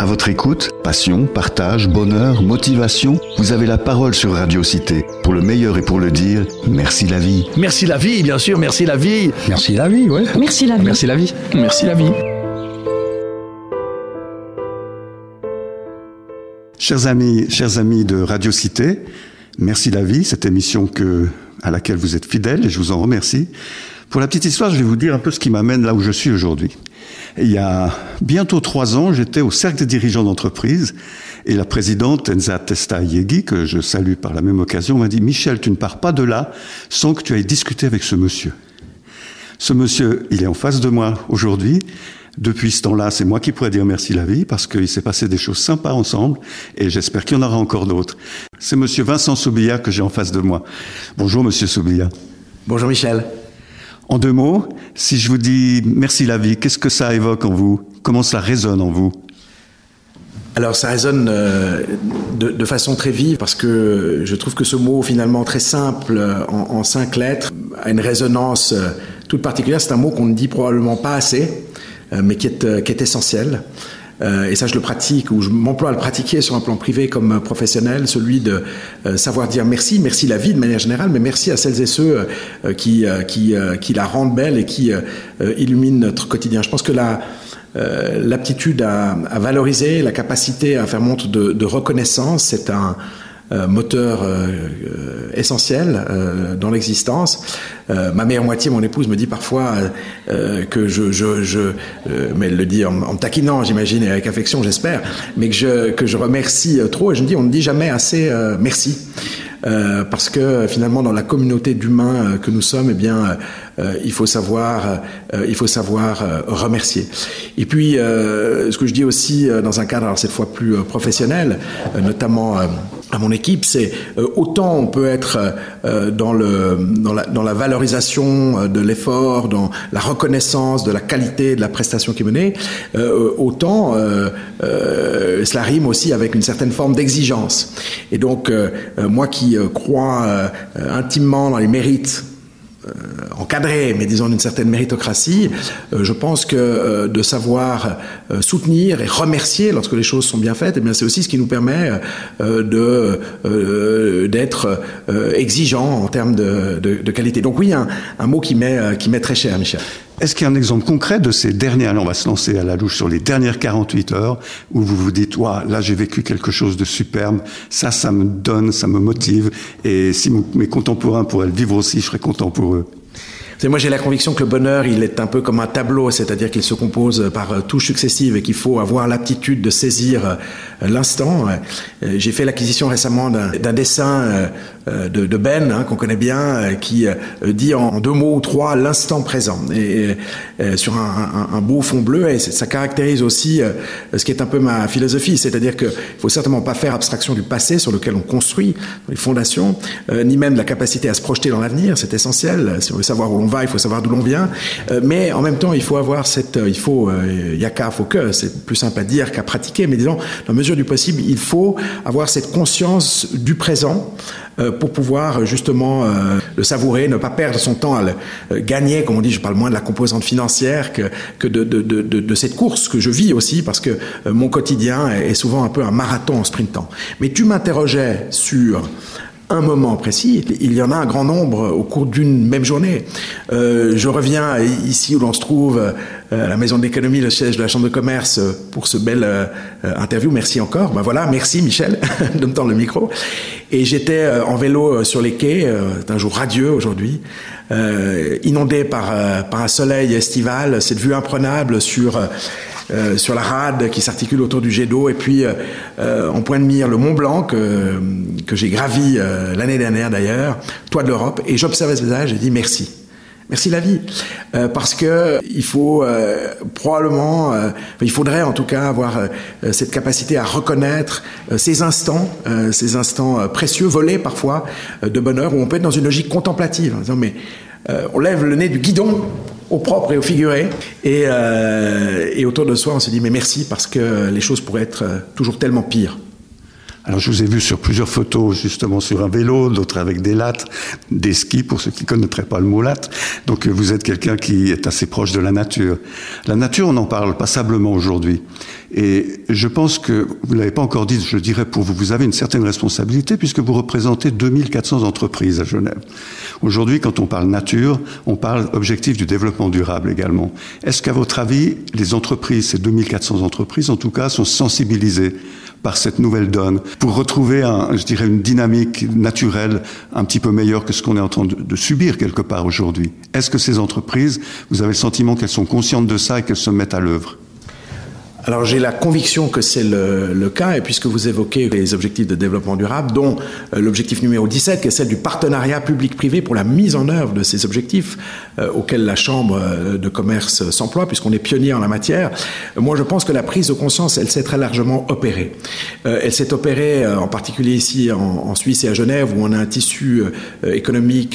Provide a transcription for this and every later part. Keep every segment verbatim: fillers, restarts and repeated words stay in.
À votre écoute, passion, partage, bonheur, motivation, vous avez la parole sur Radio Cité. Pour le meilleur et pour le dire, merci la vie. Merci la vie, bien sûr, merci la vie. Merci la vie, ouais. Merci la vie. Merci la vie. Merci la vie. Chers amis, chers amis de Radio Cité, merci la vie, cette émission que, à laquelle vous êtes fidèles et je vous en remercie. Pour la petite histoire, je vais vous dire un peu ce qui m'amène là où je suis aujourd'hui. Il y a bientôt trois ans, j'étais au cercle des dirigeants d'entreprise et la présidente Enza Testa-Yegui, que je salue par la même occasion, m'a dit « Michel, tu ne pars pas de là sans que tu ailles discuter avec ce monsieur. » Ce monsieur, il est en face de moi aujourd'hui. Depuis ce temps-là, c'est moi qui pourrais dire merci la vie parce qu'il s'est passé des choses sympas ensemble et j'espère qu'il y en aura encore d'autres. C'est monsieur Vincent Soubilla que j'ai en face de moi. Bonjour monsieur Soubilla. Bonjour Michel. En deux mots, si je vous dis merci la vie, qu'est-ce que ça évoque en vous? Comment ça résonne en vous? Alors ça résonne euh, de, de façon très vive parce que je trouve que ce mot finalement très simple en, en cinq lettres a une résonance euh, toute particulière. C'est un mot qu'on ne dit probablement pas assez, euh, mais qui est, euh, qui est essentiel. Euh, et ça, je le pratique, ou je m'emploie à le pratiquer sur un plan privé comme professionnel, celui de euh, savoir dire merci, merci la vie de manière générale, mais merci à celles et ceux euh, qui, euh, qui, euh, qui la rendent belle et qui euh, illuminent notre quotidien. Je pense que la, euh, l'aptitude à, à valoriser, la capacité à faire montre de, de reconnaissance, c'est un Euh, moteur euh, euh, essentiel euh, dans l'existence. Euh, ma meilleure moitié, mon épouse, me dit parfois euh, que je, je, je euh, mais elle le dit en, en me taquinant, j'imagine, et avec affection, j'espère, mais que je, que je remercie trop. Et je me dis, on ne dit jamais assez euh, merci. Euh, parce que finalement, dans la communauté d'humains euh, que nous sommes, eh bien, euh, il faut savoir, euh, il faut savoir euh, remercier. Et puis, euh, ce que je dis aussi euh, dans un cadre, alors cette fois plus euh, professionnel, euh, notamment euh, à mon équipe, c'est euh, autant on peut être euh, dans le dans la dans la valorisation de l'effort, dans la reconnaissance de la qualité de la prestation qui est menée, euh, autant euh, euh, cela rime aussi avec une certaine forme d'exigence. Et donc, euh, moi qui euh, crois euh, intimement dans les mérites Euh, encadré, mais disons d'une certaine méritocratie, euh, je pense que euh, de savoir euh, soutenir et remercier lorsque les choses sont bien faites, eh bien c'est aussi ce qui nous permet euh, de euh, d'être euh, exigeant en termes de, de, de qualité. Donc oui, un, un mot qui m'est qui m'est très cher, Michel. Est-ce qu'il y a un exemple concret de ces dernières, là on va se lancer à la louche sur les dernières quarante-huit heures, où vous vous dites, ouais, là j'ai vécu quelque chose de superbe, ça, ça me donne, ça me motive, et si mes contemporains pourraient le vivre aussi, je serais content pour eux. Moi, j'ai la conviction que le bonheur, il est un peu comme un tableau, c'est-à-dire qu'il se compose par touches successives et qu'il faut avoir l'aptitude de saisir l'instant. J'ai fait l'acquisition récemment d'un, d'un dessin de, de Ben, hein, qu'on connaît bien, qui dit en deux mots ou trois l'instant présent, et, et sur un, un, un beau fond bleu. Et ça caractérise aussi ce qui est un peu ma philosophie, c'est-à-dire qu'il faut certainement pas faire abstraction du passé sur lequel on construit les fondations, ni même de la capacité à se projeter dans l'avenir. C'est essentiel si on veut savoir où l'on va, il faut savoir d'où l'on vient, euh, mais en même temps il faut avoir cette, euh, il faut, euh, yaka, faut que, c'est plus simple à dire qu'à pratiquer, mais disons, dans la mesure du possible, il faut avoir cette conscience du présent euh, pour pouvoir justement euh, le savourer, ne pas perdre son temps à le euh, gagner, comme on dit, je parle moins de la composante financière que, que de, de, de, de, de cette course que je vis aussi, parce que euh, mon quotidien est souvent un peu un marathon en sprintant. Mais tu m'interrogeais sur un moment précis, il y en a un grand nombre au cours d'une même journée. Euh, je reviens ici où l'on se trouve, euh, à la Maison de l'Économie, le siège de la Chambre de Commerce, pour ce bel euh, interview. Merci encore. Ben voilà, merci Michel de me tendre le micro. Et j'étais euh, en vélo sur les quais, euh, c'est un jour radieux aujourd'hui, euh, inondé par, euh, par un soleil estival, cette vue imprenable sur... Euh, Euh, sur la rade qui s'articule autour du jet d'eau, et puis euh, en point de mire le Mont Blanc que, que j'ai gravi euh, l'année dernière d'ailleurs, toit de l'Europe, et j'observais ce paysage et j'ai dit merci. Merci la vie, euh, parce que il faut euh, probablement, euh, il faudrait en tout cas avoir euh, cette capacité à reconnaître euh, ces instants, euh, ces instants euh, précieux, volés parfois euh, de bonheur, où on peut être dans une logique contemplative, en disant mais euh, on lève le nez du guidon au propre et au figuré, et, euh, et autour de soi on se dit mais merci, parce que les choses pourraient être toujours tellement pires. Alors je vous ai vu sur plusieurs photos justement sur un vélo, d'autres avec des lattes, des skis pour ceux qui ne connaîtraient pas le mot latte. Donc vous êtes quelqu'un qui est assez proche de la nature. La nature, on en parle passablement aujourd'hui. Et je pense que, vous ne l'avez pas encore dit, je dirais pour vous, vous avez une certaine responsabilité puisque vous représentez deux mille quatre cents entreprises à Genève. Aujourd'hui, quand on parle nature, on parle objectif du développement durable également. Est-ce qu'à votre avis, les entreprises, ces deux mille quatre cents entreprises en tout cas, sont sensibilisées par cette nouvelle donne, pour retrouver, un, je dirais, une dynamique naturelle un petit peu meilleure que ce qu'on est en train de, de subir quelque part aujourd'hui? Est-ce que ces entreprises, vous avez le sentiment qu'elles sont conscientes de ça et qu'elles se mettent à l'œuvre? Alors j'ai la conviction que c'est le, le cas, et puisque vous évoquez les objectifs de développement durable, dont euh, l'objectif numéro dix-sept, qui est celle du partenariat public-privé pour la mise en œuvre de ces objectifs, euh, auxquels la Chambre de commerce s'emploie, puisqu'on est pionnier en la matière, euh, moi je pense que la prise de conscience, elle s'est très largement opérée. Euh, elle s'est opérée euh, en particulier ici en, en Suisse et à Genève, où on a un tissu euh, économique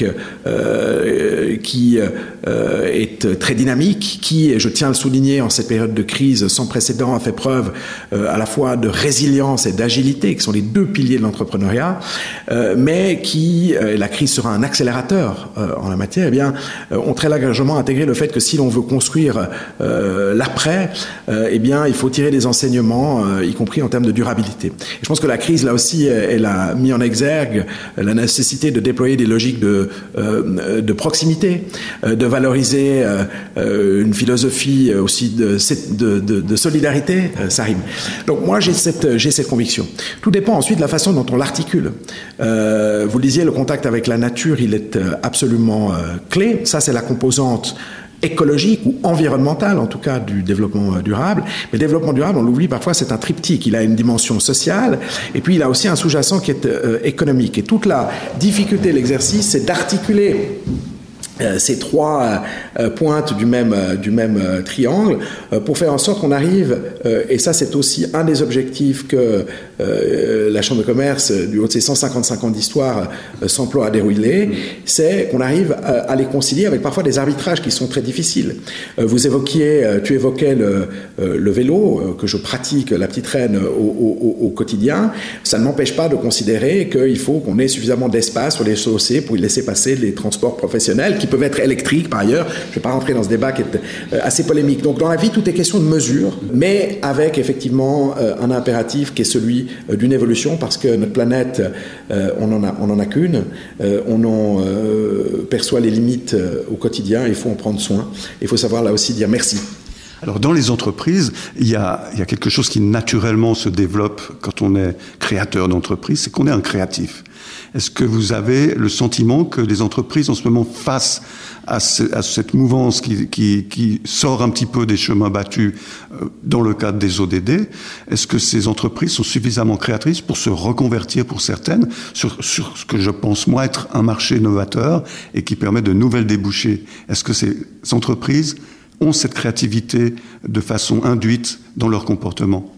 euh, qui euh, est très dynamique, qui, je tiens à le souligner, en cette période de crise sans précédent, a fait preuve euh, à la fois de résilience et d'agilité, qui sont les deux piliers de l'entrepreneuriat, euh, mais qui, euh, la crise sera un accélérateur euh, en la matière, eh bien, euh, ont très largement intégré le fait que si l'on veut construire euh, l'après, euh, eh bien, il faut tirer des enseignements, euh, y compris en termes de durabilité. Et je pense que la crise, là aussi, elle a mis en exergue la nécessité de déployer des logiques de, euh, de proximité, euh, de valoriser euh, une philosophie aussi de, de, de, de solidarité. Ça rime. Donc moi j'ai cette, j'ai cette conviction. Tout dépend ensuite de la façon dont on l'articule. Euh, vous le disiez, le contact avec la nature, il est absolument euh, clé. Ça c'est la composante écologique ou environnementale, en tout cas, du développement durable. Mais le développement durable, on l'oublie parfois, c'est un triptyque. Il a une dimension sociale, et puis il a aussi un sous-jacent qui est euh, économique. Et toute la difficulté de l'exercice, c'est d'articuler Euh, ces trois euh, pointes du même, euh, du même euh, triangle euh, pour faire en sorte qu'on arrive, euh, et ça c'est aussi un des objectifs que euh, la Chambre de commerce, du haut de ses cent cinquante-cinq ans d'histoire, euh, s'emploie à dérouler, c'est qu'on arrive à, à les concilier avec parfois des arbitrages qui sont très difficiles. Euh, vous évoquiez, euh, tu évoquais le, euh, le vélo, euh, que je pratique, la petite reine, au, au, au quotidien. Ça ne m'empêche pas de considérer qu'il faut qu'on ait suffisamment d'espace sur les chaussées pour y laisser passer les transports professionnels, qui peuvent être électriques par ailleurs. Je ne vais pas rentrer dans ce débat qui est assez polémique. Donc dans la vie, tout est question de mesure, mais avec effectivement un impératif qui est celui d'une évolution, parce que notre planète, on n'en a, on en a qu'une, on en perçoit les limites au quotidien, il faut en prendre soin. Il faut savoir là aussi dire merci. Alors dans les entreprises, il y a, il y a quelque chose qui naturellement se développe quand on est créateur d'entreprise, c'est qu'on est un créatif. Est-ce que vous avez le sentiment que les entreprises en ce moment, face à, ce, à cette mouvance qui, qui, qui sort un petit peu des chemins battus euh, dans le cadre des O D D, est-ce que ces entreprises sont suffisamment créatrices pour se reconvertir pour certaines sur, sur ce que je pense moi être un marché novateur et qui permet de nouvelles débouchés? Est-ce que ces entreprises ont cette créativité de façon induite dans leur comportement?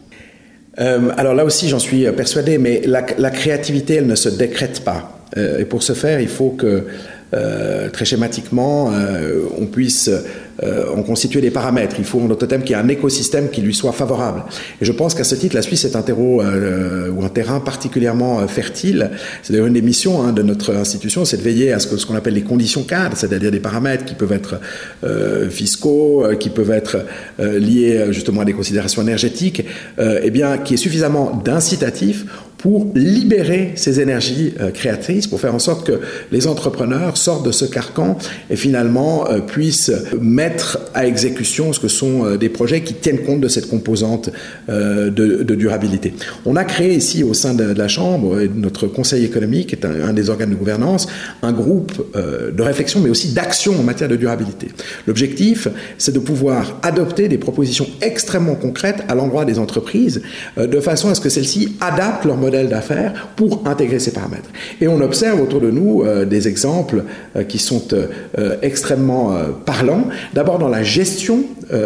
Euh, alors là aussi, j'en suis persuadé, mais la, la créativité, elle ne se décrète pas. Euh, et pour ce faire, il faut que, euh, très schématiquement, euh, on puisse euh, en constituer des paramètres. Il faut en notre thème qu'il y ait un écosystème qui lui soit favorable. Et je pense qu'à ce titre, la Suisse est un terreau euh, ou un terrain particulièrement euh, fertile. C'est d'ailleurs une des missions hein, de notre institution, c'est de veiller à ce que ce qu'on appelle les conditions cadres, c'est-à-dire des paramètres qui peuvent être euh, fiscaux, euh, qui peuvent être euh, liés justement à des considérations énergétiques, euh, eh bien, qui est suffisamment d'incitatif pour libérer ces énergies euh, créatrices, pour faire en sorte que les entrepreneurs sortent de ce carcan et finalement euh, puissent mettre à exécution ce que sont euh, des projets qui tiennent compte de cette composante euh, de, de durabilité. On a créé ici au sein de, de la Chambre, et de notre conseil économique est un, un des organes de gouvernance, un groupe euh, de réflexion mais aussi d'action en matière de durabilité. L'objectif, c'est de pouvoir adopter des propositions extrêmement concrètes à l'endroit des entreprises euh, de façon à ce que celles-ci adaptent leur modèle d'affaires pour intégrer ces paramètres. Et on observe autour de nous euh, des exemples euh, qui sont euh, extrêmement euh, parlants. D'abord dans la gestion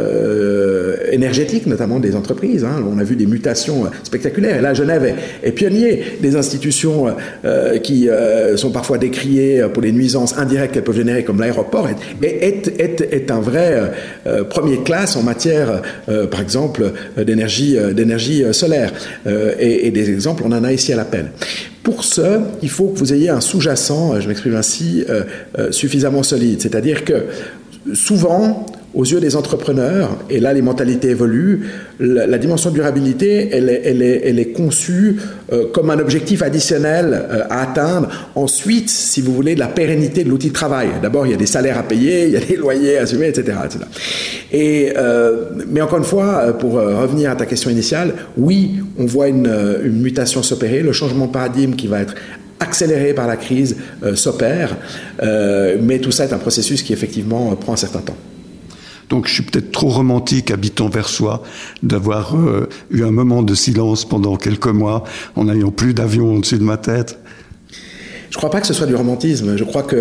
euh, énergétique, notamment des entreprises. Hein. On a vu des mutations spectaculaires. Et là, Genève est, est pionnier des institutions euh, qui euh, sont parfois décriées pour les nuisances indirectes qu'elles peuvent générer, comme l'aéroport, est, est, est, est un vrai euh, premier classe en matière, euh, par exemple, d'énergie, d'énergie solaire. Euh, et, et des exemples, on en a ici à l'appel. Pour ce, il faut que vous ayez un sous-jacent, je m'exprime ainsi, euh, euh, suffisamment solide. C'est-à-dire que souvent, aux yeux des entrepreneurs, et là les mentalités évoluent, la, la dimension de durabilité, elle est, elle est, elle est conçue euh, comme un objectif additionnel euh, à atteindre. Ensuite, si vous voulez, de la pérennité de l'outil de travail. D'abord, il y a des salaires à payer, il y a des loyers à assumer, et cetera et cetera. Et, euh, mais encore une fois, pour euh, revenir à ta question initiale, oui, on voit une, une mutation s'opérer, le changement de paradigme qui va être accéléré par la crise euh, s'opère, euh, mais tout ça est un processus qui effectivement euh, prend un certain temps. Donc je suis peut-être trop romantique, habitant Versoix, d'avoir euh, eu un moment de silence pendant quelques mois en n'ayant plus d'avion au-dessus de ma tête. Je ne crois pas que ce soit du romantisme. Je crois que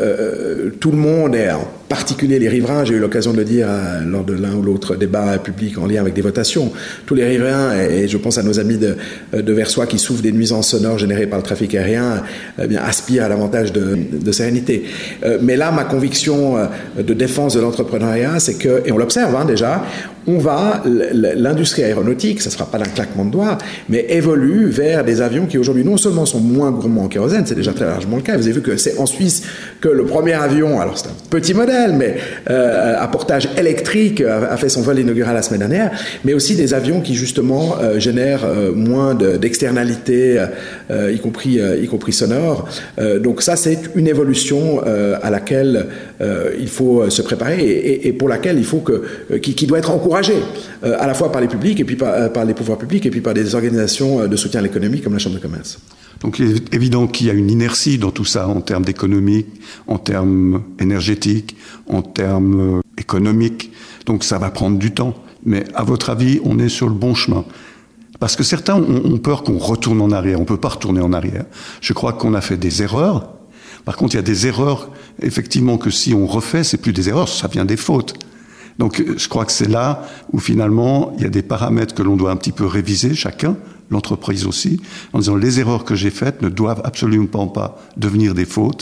euh, tout le monde, et en particulier les riverains, j'ai eu l'occasion de le dire euh, lors de l'un ou l'autre débat public en lien avec des votations, tous les riverains, et, et je pense à nos amis de, de Versoix qui souffrent des nuisances sonores générées par le trafic aérien, eh bien, aspirent à davantage de, de sérénité. Euh, mais là, ma conviction euh, de défense de l'entrepreneuriat, c'est que, et on l'observe hein, déjà, on va, l'industrie aéronautique, ça ne sera pas d'un claquement de doigts, mais évolue vers des avions qui aujourd'hui non seulement sont moins gourmands en kérosène, c'est déjà très largement le cas. Vous avez vu que c'est en Suisse que le premier avion, alors c'est un petit modèle, mais euh, à portage électrique a, a fait son vol inaugural la semaine dernière, mais aussi des avions qui justement euh, génèrent euh, moins de, d'externalités, euh, y compris euh, y compris sonores. Euh, donc ça, c'est une évolution euh, à laquelle euh, il faut se préparer et, et, et pour laquelle il faut que euh, qui, qui doit être encouragé. Euh, à la fois par les publics et puis par, euh, par les pouvoirs publics et puis par des organisations euh, de soutien à l'économie comme la Chambre de commerce. Donc il est évident qu'il y a une inertie dans tout ça en termes d'économie, en termes énergétiques, en termes économiques. Donc ça va prendre du temps. Mais à votre avis, on est sur le bon chemin? Parce que certains ont, ont peur qu'on retourne en arrière. On ne peut pas retourner en arrière. Je crois qu'on a fait des erreurs. Par contre, il y a des erreurs, effectivement, que si on refait, c'est plus des erreurs, ça vient des fautes. Donc je crois que c'est là où finalement il y a des paramètres que l'on doit un petit peu réviser chacun, l'entreprise aussi, en disant les erreurs que j'ai faites ne doivent absolument pas devenir des fautes.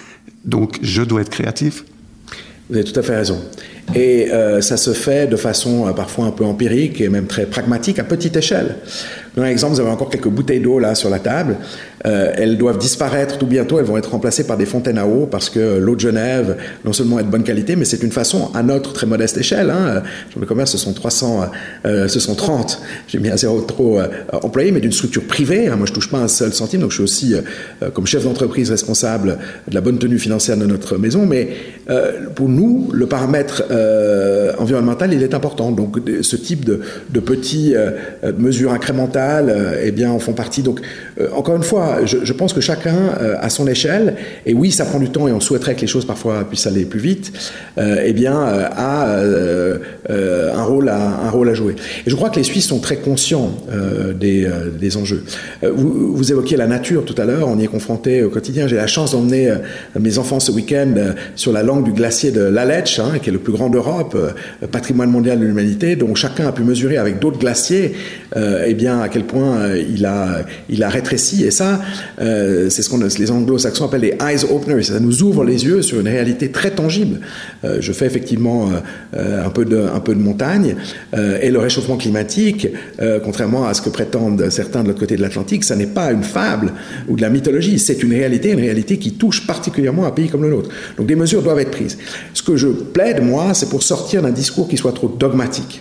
Donc je dois être créatif. Vous avez tout à fait raison. Et euh, ça se fait de façon euh, parfois un peu empirique et même très pragmatique à petite échelle. Par exemple, vous avez encore quelques bouteilles d'eau là sur la table. Euh, elles doivent disparaître tout bientôt. Elles vont être remplacées par des fontaines à eau parce que l'eau de Genève, non seulement est de bonne qualité, mais c'est une façon, à notre très modeste échelle, hein, Chambre de commerce, ce sont trois cents, euh, ce sont trente, j'ai mis un zéro trop euh, employés, mais d'une structure privée. Hein, moi, je touche pas un seul centime, donc je suis aussi, euh, comme chef d'entreprise, responsable de la bonne tenue financière de notre maison. Mais euh, pour nous, le paramètre euh, environnemental, il est important. Donc, ce type de, de petits euh, mesures incrémentales, eh bien, en font partie. Donc, euh, encore une fois, je, je pense que chacun euh, à son échelle, et oui, ça prend du temps et on souhaiterait que les choses parfois puissent aller plus vite, euh, eh bien, euh, a euh, euh, un rôle à un rôle à jouer. Et je crois que les Suisses sont très conscients euh, des, euh, des enjeux. Euh, vous, vous évoquiez la nature tout à l'heure, on y est confronté au quotidien. J'ai la chance d'emmener euh, mes enfants ce week-end euh, sur la langue du glacier de l'Aletsch, hein, qui est le plus grand d'Europe, euh, patrimoine mondial de l'humanité, dont chacun a pu mesurer avec d'autres glaciers, euh, eh bien, à quel point euh, il a il a rétréci. Et ça, euh, c'est ce qu'on les anglo-saxons appellent les eyes openers. Ça nous ouvre les yeux sur une réalité très tangible. Euh, je fais effectivement euh, un peu de un peu de montagne euh, et le réchauffement climatique, euh, contrairement à ce que prétendent certains de l'autre côté de l'Atlantique, ça n'est pas une fable ou de la mythologie. C'est une réalité, une réalité qui touche particulièrement un pays comme le nôtre. Donc des mesures doivent être prises. Ce que je plaide moi, c'est pour sortir d'un discours qui soit trop dogmatique.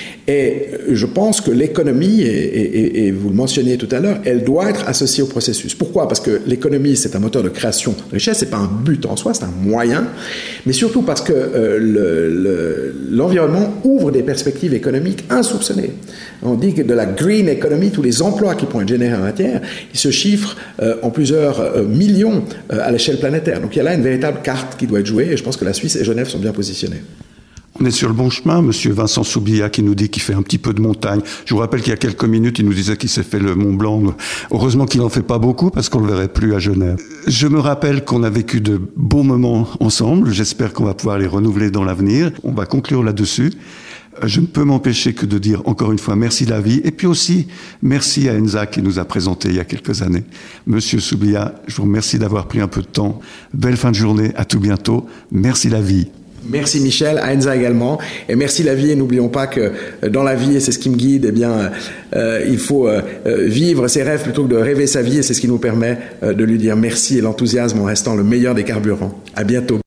Et je pense que l'économie, et, et, et vous le mentionniez tout à l'heure, elle doit être associée au processus. Pourquoi ? Parce que l'économie, c'est un moteur de création de richesse, c'est pas un but en soi, c'est un moyen, mais surtout parce que euh, le, le, l'environnement ouvre des perspectives économiques insoupçonnées. On dit que de la green economy, tous les emplois qui pourront être générés en matière, ils se chiffrent euh, en plusieurs euh, millions euh, à l'échelle planétaire. Donc il y a là une véritable carte qui doit être jouée, et je pense que la Suisse et Genève sont bien positionnés. On est sur le bon chemin, monsieur Vincent Soublia qui nous dit qu'il fait un petit peu de montagne. Je vous rappelle qu'il y a quelques minutes, il nous disait qu'il s'est fait le Mont Blanc. Heureusement qu'il n'en fait pas beaucoup parce qu'on ne le verrait plus à Genève. Je me rappelle qu'on a vécu de beaux moments ensemble. J'espère qu'on va pouvoir les renouveler dans l'avenir. On va conclure là-dessus. Je ne peux m'empêcher que de dire encore une fois merci la vie et puis aussi merci à Enza qui nous a présenté il y a quelques années. Monsieur Soublia, je vous remercie d'avoir pris un peu de temps. Belle fin de journée, à tout bientôt. Merci la vie. Merci Michel, à Enza également, et merci la vie. Et n'oublions pas que dans la vie, et c'est ce qui me guide, eh bien, euh, il faut euh, vivre ses rêves plutôt que de rêver sa vie, et c'est ce qui nous permet euh, de lui dire merci et l'enthousiasme en restant le meilleur des carburants. À bientôt.